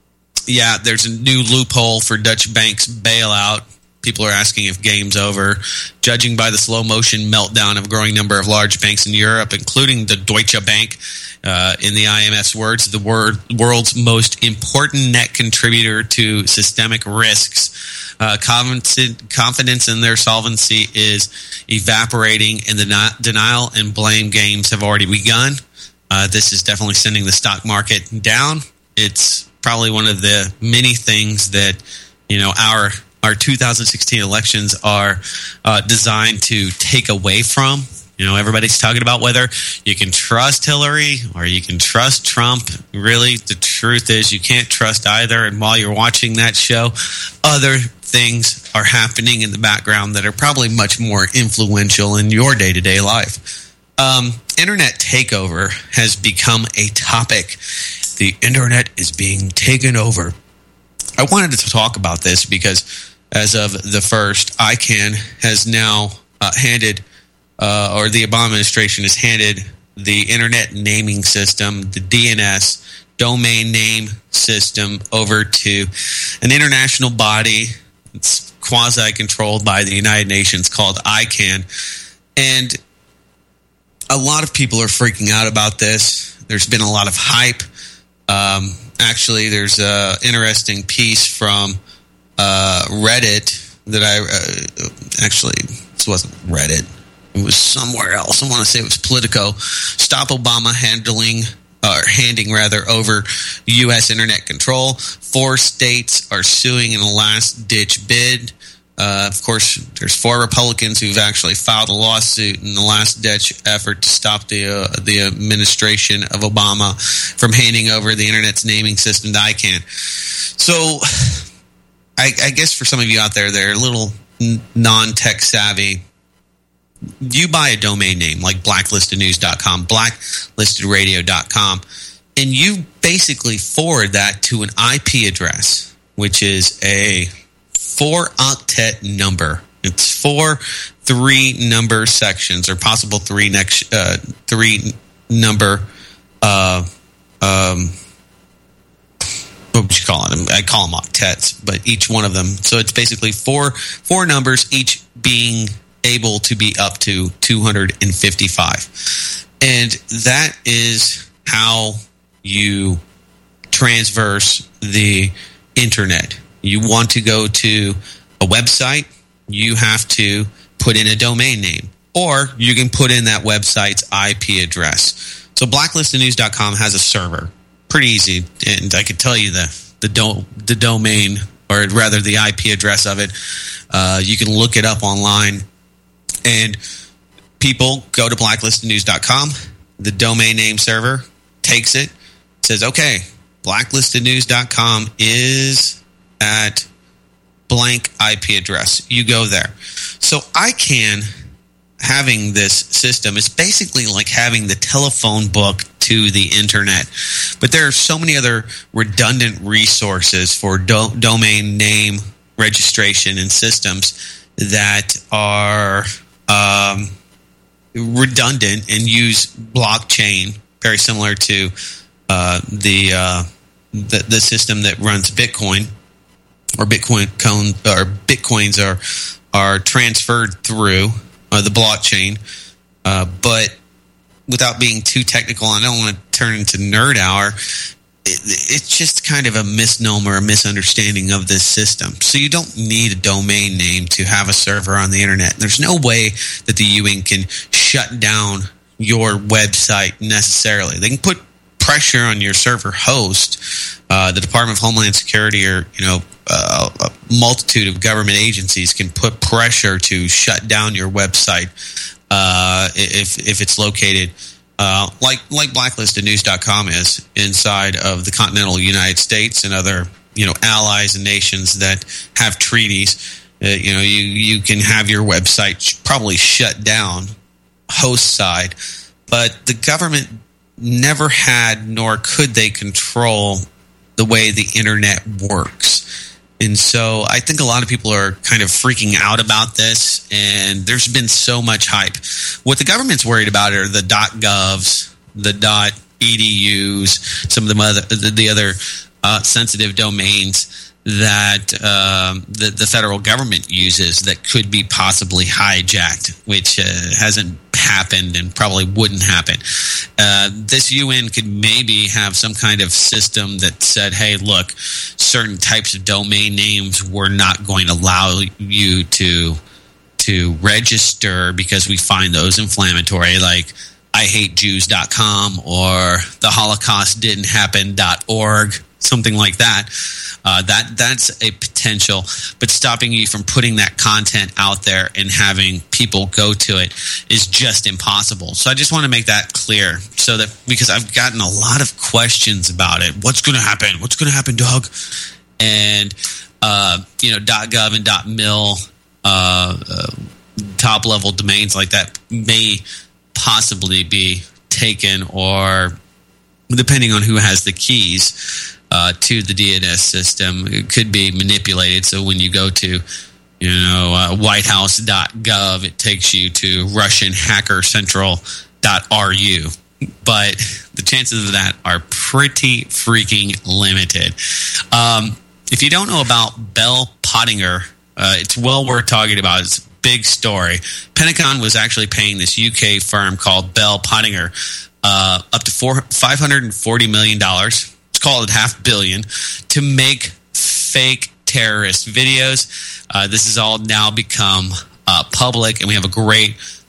yeah, there's a new loophole for Dutch Bank's bailout. People are asking if game's over. Judging by the slow motion meltdown of a growing number of large banks in Europe, including the Deutsche Bank, uh, in the I M F's words, the word, world's most important net contributor to systemic risks, uh, confidence in their solvency is evaporating, and the denial and blame games have already begun. Uh, this is definitely sending the stock market down. It's probably one of the many things that, you know, our Our two thousand sixteen elections are uh, designed to take away from. You know, everybody's talking about whether you can trust Hillary or you can trust Trump. Really, the truth is you can't trust either. And while you're watching that show, other things are happening in the background that are probably much more influential in your day-to-day life. Um, internet takeover has become a topic. The internet is being taken over. I wanted to talk about this because as of the first, ICANN has now uh, handed, uh, or the Obama administration has handed the Internet Naming System, the D N S, domain name system, over to an international body. It's quasi-controlled by the United Nations called ICANN. And a lot of people are freaking out about this. There's been a lot of hype. Um, actually, there's an interesting piece from uh, Reddit that I uh, actually, this wasn't Reddit. It it was somewhere else. I want to say it was Politico. Stop Obama handling, or handing rather, over U S internet control. Four states are suing in a last-ditch bid. Uh, of course, there's four Republicans who've actually filed a lawsuit in the last-ditch effort to stop the uh, the administration of Obama from handing over the internet's naming system to ICANN. So, I, I guess for some of you out there that are a little n- non-tech savvy, you buy a domain name like blacklisted news dot com, blacklisted radio dot com, and you basically forward that to an I P address, which is a four octet number. It's four three number sections, or possible three next uh, three number. Uh, um, what would you call them? I call them octets, but each one of them. So it's basically four four numbers, each being able to be up to two hundred fifty-five, and that is how you transverse the internet. You want to go to a website, you have to put in a domain name, or you can put in that website's I P address. So blacklisted news dot com has a server. Pretty easy, and I could tell you the the, do, the domain, or rather the I P address of it. Uh, you can look it up online, and people go to blacklisted news dot com. The domain name server takes it, says, okay, blacklisted news dot com is at blank I P address. You go there. So ICANN, having this system, is basically like having the telephone book to the internet. But there are so many other redundant resources for do- domain name registration and systems that are um, redundant and use blockchain, very similar to uh, the, uh, the the system that runs Bitcoin. Or Bitcoin or Bitcoins are are transferred through uh, the blockchain, uh, but without being too technical, I don't want to turn into nerd hour. It, it's just kind of a misnomer, a misunderstanding of this system. So you don't need a domain name to have a server on the internet. There's no way that the U N can shut down your website necessarily. They can put pressure on your server host. Uh, the Department of Homeland Security, or you know, uh, a multitude of government agencies can put pressure to shut down your website uh, if if it's located uh, like like blacklisted news dot com is inside of the continental United States and other you know allies and nations that have treaties. Uh, you know, you you can have your website probably shut down host side, but the government never had, nor could they control the way the internet works. And so I think a lot of people are kind of freaking out about this, and there's been so much hype. What the government's worried about are the .govs, the .edus, some of the other, the, the other uh, sensitive domains that um, the, the federal government uses that could be possibly hijacked, which uh, hasn't happened and probably wouldn't happen. Uh, this U N could maybe have some kind of system that said, hey, look, certain types of domain names we're not going to allow you to to register because we find those inflammatory, like I hate Jews dot com or the Holocaust didn't happen dot org, something like that. Uh, that that's a potential, but stopping you from putting that content out there and having people go to it is just impossible. So I just want to make that clear, so that because I've gotten a lot of questions about it. What's going to happen? What's going to happen, Doug? And uh, you know, .gov and .mil uh, uh, top level domains like that may possibly be taken, or depending on who has the keys uh, to the D N S system, it could be manipulated. So when you go to, you know, uh, white house dot gov, it takes you to russian hacker central dot r u. But the chances of that are pretty freaking limited. Um, if you don't know about Bell Pottinger, uh, it's well worth talking about. It's a big story. Pentagon was actually paying this U K firm called Bell Pottinger uh, up to four, five hundred forty million dollars. Let's call it half billion, to make fake terrorist videos. Uh, this has all now become uh, public, and we have a great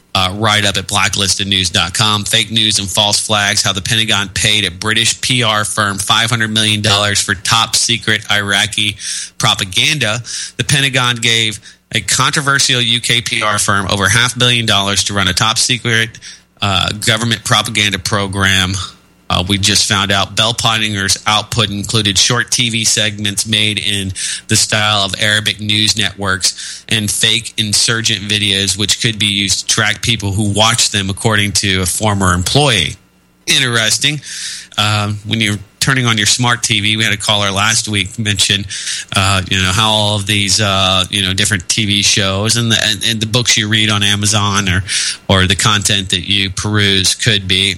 uh, write-up at blacklisted news dot com. Fake news and false flags, how the Pentagon paid a British P R firm five hundred million dollars for top-secret Iraqi propaganda. The Pentagon gave a controversial U K P R firm over half a billion dollars to run a top-secret uh, government propaganda program. Uh, we just found out Bell Pottinger's output included short T V segments made in the style of Arabic news networks and fake insurgent videos, which could be used to track people who watch them, according to a former employee. Interesting. Uh, when you're turning on your smart T V, we had a caller last week mention, uh, you know, how all of these, uh, you know, different T V shows and the, and, and the books you read on Amazon or or the content that you peruse could be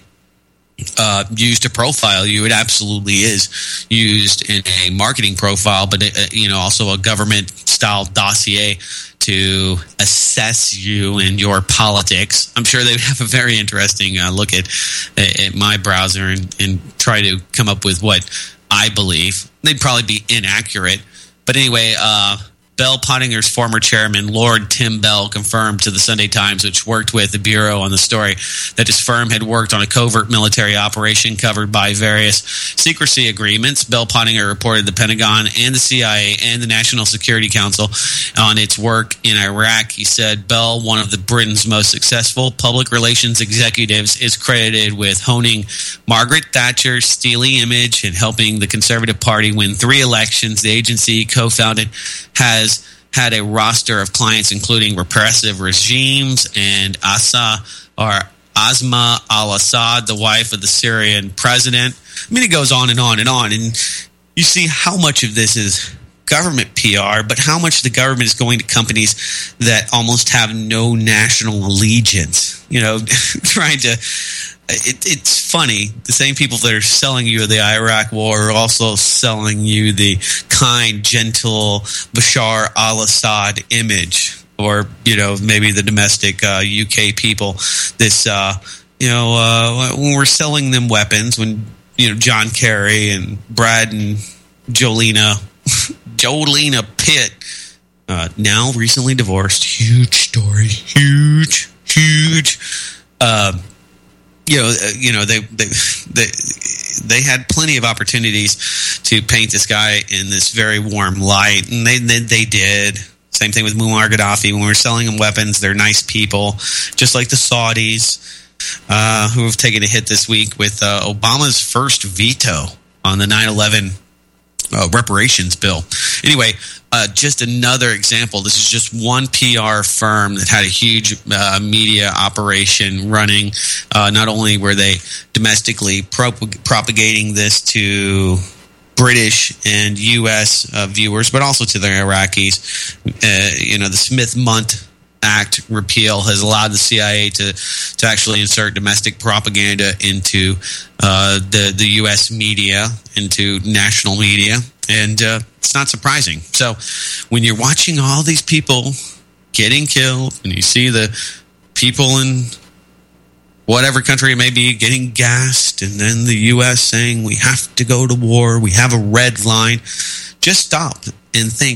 Uh, used to profile you. It absolutely is used in a marketing profile, but uh, you know, also a government style dossier to assess you and your politics. I'm sure they would have a very interesting uh, look at at my browser and, and try to come up with what I believe. They'd probably be inaccurate, but anyway, uh, Bell Pottinger's former chairman, Lord Tim Bell, confirmed to the Sunday Times, which worked with the Bureau on the story, that his firm had worked on a covert military operation covered by various secrecy agreements. Bell Pottinger reported the Pentagon and the C I A and the National Security Council on its work in Iraq. He said Bell, one of the Britain's most successful public relations executives, is credited with honing Margaret Thatcher's steely image and helping the Conservative Party win three elections. The agency co-founded has had a roster of clients including repressive regimes and Asa or Asma al-Assad, the wife of the Syrian president. I mean, it goes on and on and on. And you see how much of this is government P R, but how much the government is going to companies that almost have no national allegiance. You know, trying to... It, it's funny. The same people that are selling you the Iraq war are also selling you the kind, gentle Bashar al-Assad image, or you know, maybe the domestic uh, U K people. This, uh, you know, uh, when we're selling them weapons, when you know John Kerry and Brad and Jolena, Jolena Pitt, uh, now recently divorced. Huge story. Huge, huge. Uh, You know, uh, you know, they, they they they had plenty of opportunities to paint this guy in this very warm light, and they they, they did. Same thing with Muammar Gaddafi. When we were selling them weapons, they're nice people, just like the Saudis, uh, who have taken a hit this week with uh, Obama's first veto on the nine eleven uh, reparations bill. Anyway, uh, just another example. This is just one P R firm that had a huge uh, media operation running. Uh, not only were they domestically prop- propagating this to British and U S uh, viewers, but also to the Iraqis. Uh, you know, the Smith-Mundt Act repeal has allowed the C I A to to actually insert domestic propaganda into uh, the the U S media, into national media, and uh, it's not surprising. So when you're watching all these people getting killed, and you see the people in whatever country it may be getting gassed, and then the U S saying we have to go to war, we have a red line, just stop and think,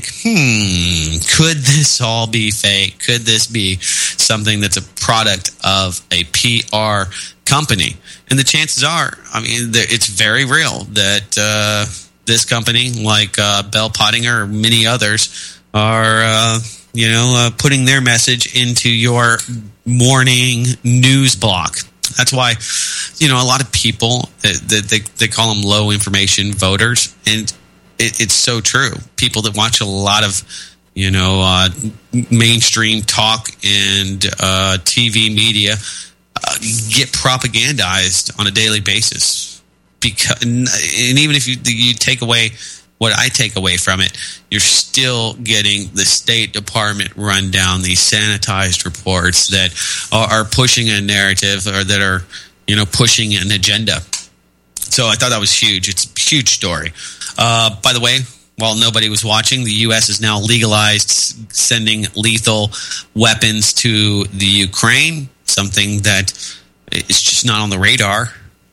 hmm, could this all be fake? Could this be something that's a product of a P R company? And the chances are, I mean, it's very real that uh, this company, like uh, Bell Pottinger or many others, are, uh, you know, uh, putting their message into your morning news block. That's why, you know, a lot of people, they, they, they call them low information voters, and It, it's so true. People that watch a lot of, you know, uh, mainstream talk and uh, T V media uh, get propagandized on a daily basis. Because, and even if you, you take away what I take away from it, you're still getting the State Department run down these sanitized reports that are, are pushing a narrative, or that are, you know, pushing an agenda. So I thought that was huge. It's a huge story. Uh, by the way, while nobody was watching, the U S has now legalized sending lethal weapons to the Ukraine, something that is just not on the radar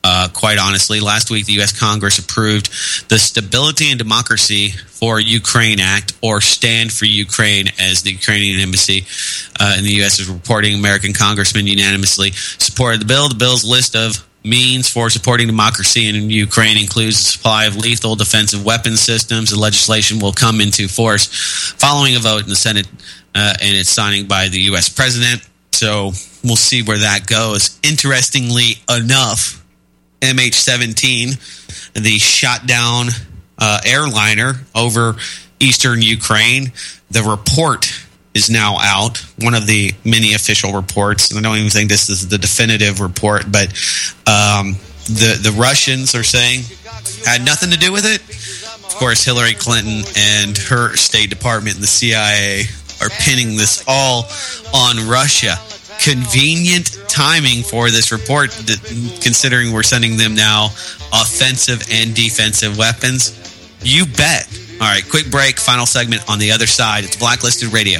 Uh, quite honestly, last week the U S Congress approved the Stability and Democracy for Ukraine Act, or Stand for Ukraine, as the Ukrainian embassy uh, in the U S is reporting. American congressmen unanimously supported the bill. The bill's list of means for supporting democracy in Ukraine includes the supply of lethal defensive weapons systems. The legislation will come into force following a vote in the Senate uh, and its signing by the U S president. So we'll see where that goes. Interestingly enough, M H seventeen, the shot down uh, airliner over eastern Ukraine, the report is now out, one of the many official reports. I don't even think this is the definitive report, but um, the, the Russians are saying had nothing to do with it. Of course, Hillary Clinton and her State Department and the C I A are pinning this all on Russia. Convenient timing for this report, considering we're sending them now offensive and defensive weapons. You bet. All right, quick break, final segment on the other side. It's Blacklisted Radio.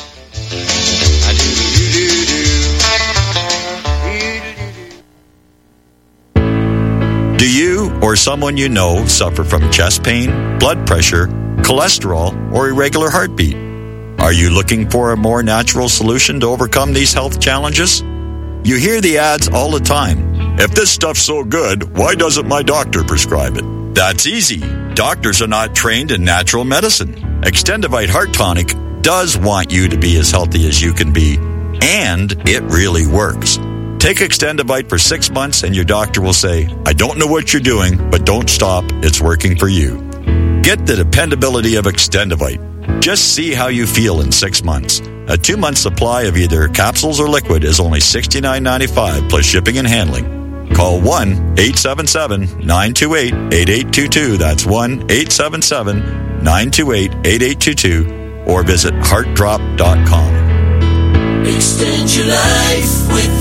Do you or someone you know suffer from chest pain, blood pressure, cholesterol, or irregular heartbeat? Are you looking for a more natural solution to overcome these health challenges? You hear the ads all the time. If this stuff's so good, why doesn't my doctor prescribe it? That's easy. Doctors are not trained in natural medicine. Extendivite Heart Tonic does want you to be as healthy as you can be, and it really works. Take Extendivite for six months and your doctor will say, I don't know what you're doing, but don't stop. It's working for you. Get the dependability of Extendivite. Just see how you feel in six months. A two-month supply of either capsules or liquid is only sixty-nine ninety-five plus shipping and handling. Call one eight seven seven nine two eight eight eight two two. That's one eight seven seven nine two eight eight eight two two. Or visit heart drop dot com. Extend your life with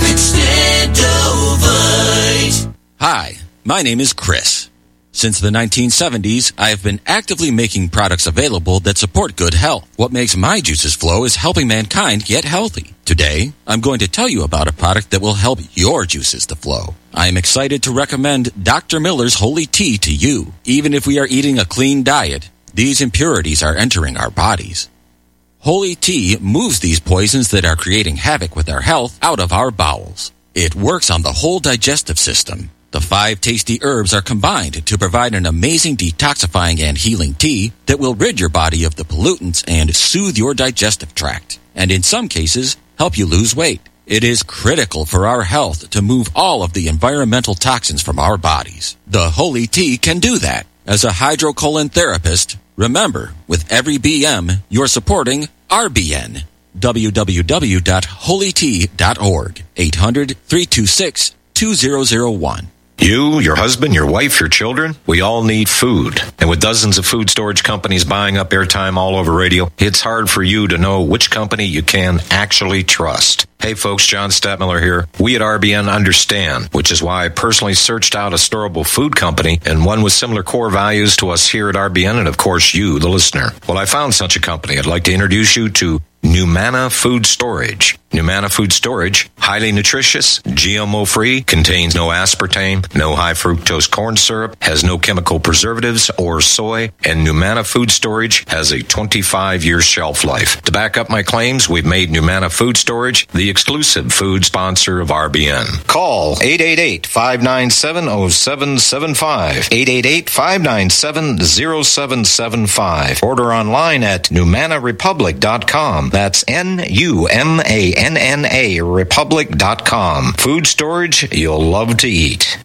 Extendovite. Hi, my name is Chris. Since the nineteen seventies, I have been actively making products available that support good health. What makes my juices flow is helping mankind get healthy. Today, I'm going to tell you about a product that will help your juices to flow. I am excited to recommend Doctor Miller's Holy Tea to you. Even if we are eating a clean diet, these impurities are entering our bodies. Holy Tea moves these poisons that are creating havoc with our health out of our bowels. It works on the whole digestive system. The five tasty herbs are combined to provide an amazing detoxifying and healing tea that will rid your body of the pollutants and soothe your digestive tract, and in some cases, help you lose weight. It is critical for our health to move all of the environmental toxins from our bodies. The Holy Tea can do that. As a hydrocolon therapist, remember, with every B M, you're supporting R B N. w w w dot holy tea dot org. eight hundred three two six two zero zero one. You, your husband, your wife, your children, we all need food. And with dozens of food storage companies buying up airtime all over radio, it's hard for you to know which company you can actually trust. Hey folks, John Stadtmiller here. We at R B N understand, which is why I personally searched out a storable food company and one with similar core values to us here at R B N and of course you, the listener. Well, I found such a company. I'd like to introduce you to Numana Food Storage. Numana Food Storage, highly nutritious, G M O-free, contains no aspartame, no high fructose corn syrup, has no chemical preservatives or soy, and Numana Food Storage has a twenty-five year shelf life. To back up my claims, we've made Numana Food Storage the exclusive food sponsor of R B N. Call eight eight eight, five nine seven, zero seven seven five, eight eight eight, five nine seven, zero seven seven five. Order online at numana republic dot com. That's N U M A N N A republic dot com. Food storage you'll love to eat.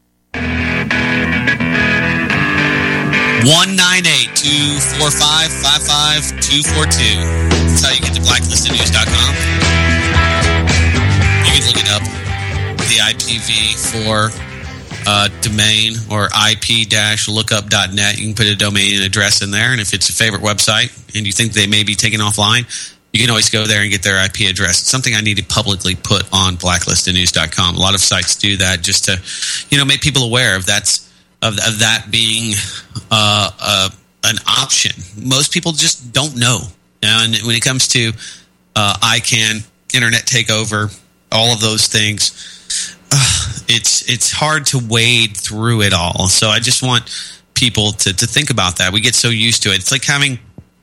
one nine eight, two four five, five five two four two. That's how you get to blacklisted news dot com. You can look it up. The I P v four uh, domain or I P lookup dot net. You can put a domain address in there, and if it's a favorite website and you think they may be taken offline, you can always go there and get their I P address. It's something I need to publicly put on blacklisted news dot com. A lot of sites do that just to, you know, make people aware of that's of, of that being uh, uh, an option. Most people just don't know. And when it comes to uh, I CANN, internet takeover, all of those things, uh, it's it's hard to wade through it all. So I just want people to, to think about that. We get so used to it. It's like having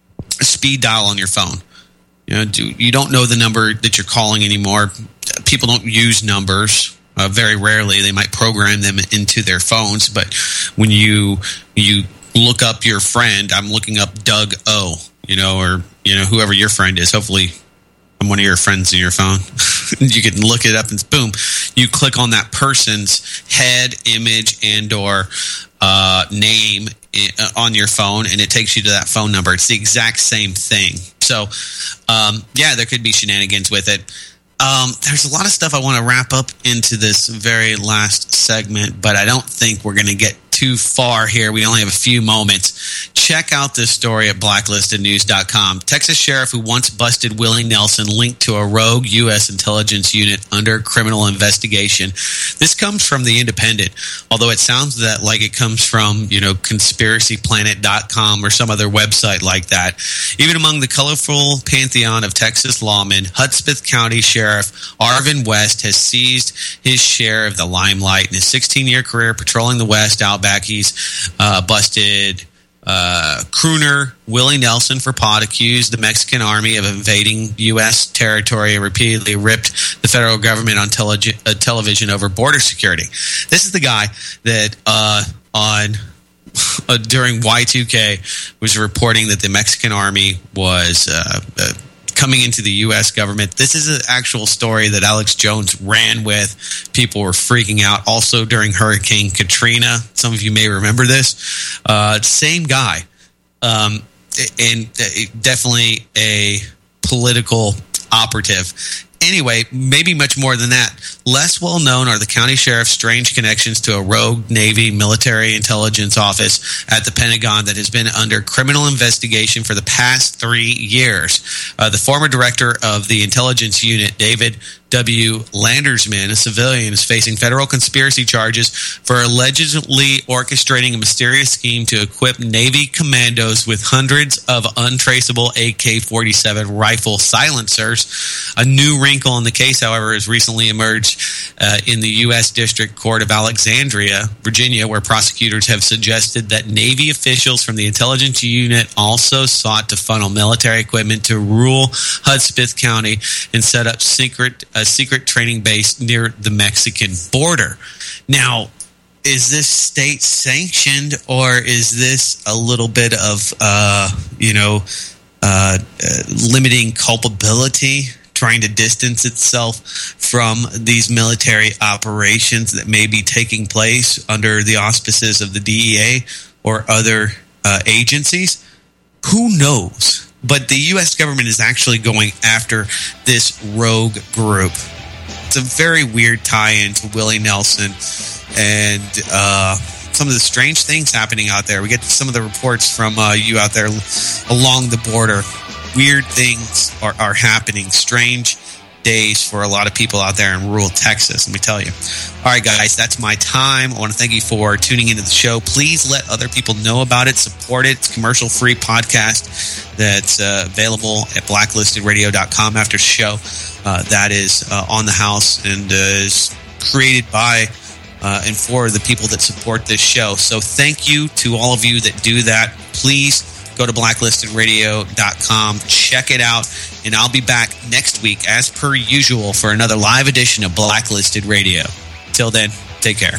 a speed dial on your phone. You know, do, you don't know the number that you're calling anymore. People don't use numbers. Uh, very rarely. They might program them into their phones, but when you you look up your friend, I'm looking up Doug O, you know, or you know whoever your friend is. Hopefully, I'm one of your friends in your phone. You can look it up and boom, you click on that person's head, image, and or uh, name on your phone, and it takes you to that phone number. It's the exact same thing. So, um, yeah, there could be shenanigans with it. Um, there's a lot of stuff I want to wrap up into this very last segment, but I don't think we're going to get too far here. We only have a few moments. Check out this story at blacklisted news dot com. Texas sheriff who once busted Willie Nelson linked to a rogue U S intelligence unit under criminal investigation. This comes from The Independent, although it sounds that like it comes from, you know, conspiracy planet dot com or some other website like that. Even among the colorful pantheon of Texas lawmen, Hudspeth County Sheriff Arvin West has seized his share of the limelight. In his sixteen-year career patrolling the West Outback, he's uh, busted uh, crooner Willie Nelson for pot, accused the Mexican army of invading U S territory, and repeatedly ripped the federal government on tele- uh, television over border security. This is the guy that uh, on uh, during Y two K was reporting that the Mexican army was uh, uh, coming into the U S government. This is an actual story that Alex Jones ran with. People were freaking out. Also during Hurricane Katrina, some of you may remember this. Uh, same guy, um, and definitely a political operative. Anyway, maybe much more than that. Less well known are the county sheriff's strange connections to a rogue Navy military intelligence office at the Pentagon that has been under criminal investigation for the past three years. Uh, the former director of the intelligence unit, David W. Landersman, a civilian, is facing federal conspiracy charges for allegedly orchestrating a mysterious scheme to equip Navy commandos with hundreds of untraceable A K forty-seven rifle silencers. A new wrinkle in the case, however, has recently emerged uh, in the U S District Court of Alexandria, Virginia, where prosecutors have suggested that Navy officials from the intelligence unit also sought to funnel military equipment to rural Hudspeth County and set up secret a secret training base near the Mexican border. Now, is this state sanctioned, or is this a little bit of, uh, you know, uh, uh, limiting culpability, trying to distance itself from these military operations that may be taking place under the auspices of the D E A or other uh, agencies? Who knows? But the U S government is actually going after this rogue group. It's a very weird tie-in to Willie Nelson and uh, some of the strange things happening out there. We get some of the reports from uh, you out there along the border. Weird things are, are happening. Strange days for a lot of people out there in rural Texas, let me tell you. All right, guys, that's my time. I want to thank you for tuning into the show. Please let other people know about it, support it. It's a commercial-free podcast that's uh, available at blacklisted radio dot com after the show. Uh, that is uh, on the house and uh, is created by uh, and for the people that support this show. So thank you to all of you that do that. Please go to blacklisted radio dot com, check it out, and I'll be back next week, as per usual, for another live edition of Blacklisted Radio. Till then, take care.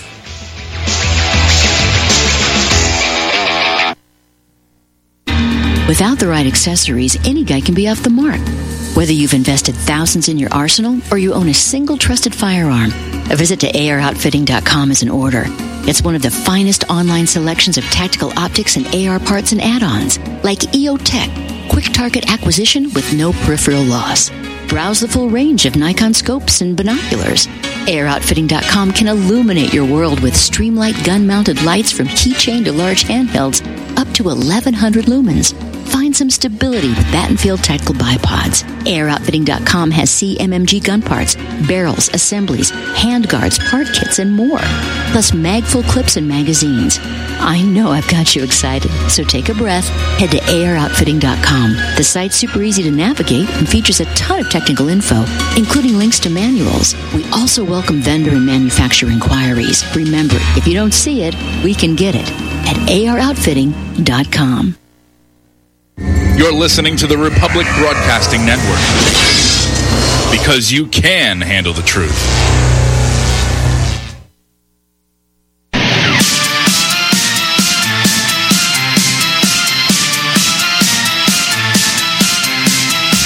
Without the right accessories, any guy can be off the mark. Whether you've invested thousands in your arsenal or you own a single trusted firearm, a visit to A R outfitting dot com is in order. It's one of the finest online selections of tactical optics and A R parts and add-ons, like E O Tech, quick target acquisition with no peripheral loss. Browse the full range of Nikon scopes and binoculars. A R outfitting dot com can illuminate your world with Streamlight gun-mounted lights from keychain to large handhelds up to eleven hundred lumens. Find find some stability with Battenfield Tactical Bipods. A R Outfitting dot com has C M M G gun parts, barrels, assemblies, handguards, part kits, and more. Plus magful clips and magazines. I know I've got you excited, so take a breath. Head to A R Outfitting dot com. The site's super easy to navigate and features a ton of technical info, including links to manuals. We also welcome vendor and manufacturer inquiries. Remember, if you don't see it, we can get it at A R Outfitting dot com. You're listening to the Republic Broadcasting Network, because you can handle the truth.